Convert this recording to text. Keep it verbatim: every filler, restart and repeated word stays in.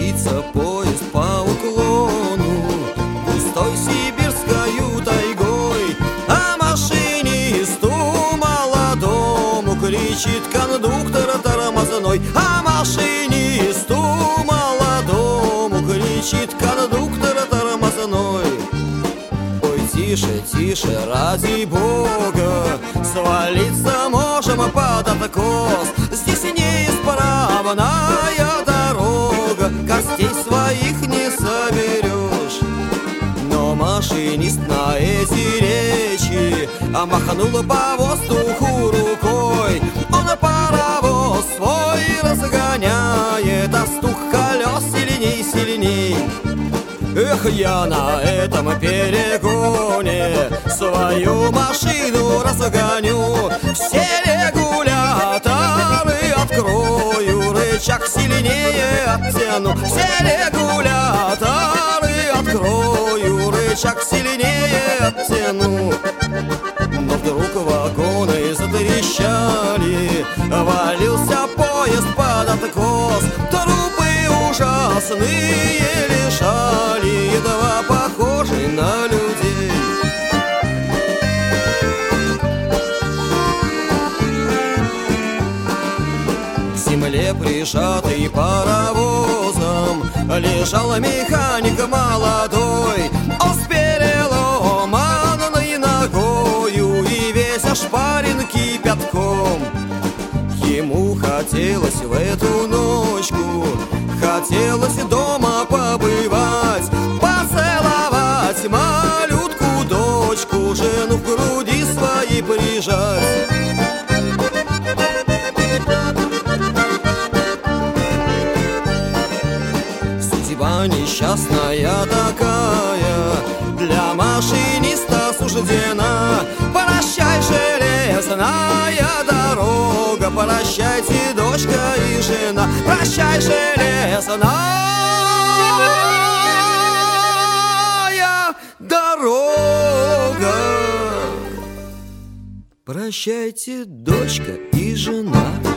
мчится поезд по уклону густой сибирскою тайгой, а машинисту молодому кричит кондуктор тормозной, а машинисту молодому кричит кондуктор тормозной. Ой, тише, тише, ради Бога, свалиться можем под откос. Здесь неисправная дорога, костей своих не соберешь. Но машинист на эти речи а махнул по воздуху рукой. Он паровоз свой разгоняет, а стук колес сильней, сильней. Эх, я на этом перегоне свою машину разгоню, все регуляторы открою, рычаг сильнее оттяну, все регуляторы открою, рычаг сильнее оттяну. Но вдруг вагоны затрещали, валился поезд под откос, трупы ужасные лежали, едва похожи на людей. К земле прижатый паровозом лежал механик молодой, он с переломанной ногою и весь ошпарен кипятком. Ему хотелось в эту ночку, хотелось дома побывать, поцеловать малютку дочку, жену в груди своей прижать. Судьба несчастная такая для машиниста суждена. Прощай, железная дорога, прощайте, дочка и жена. Прощай, железная дорога, прощайте, дочка и жена.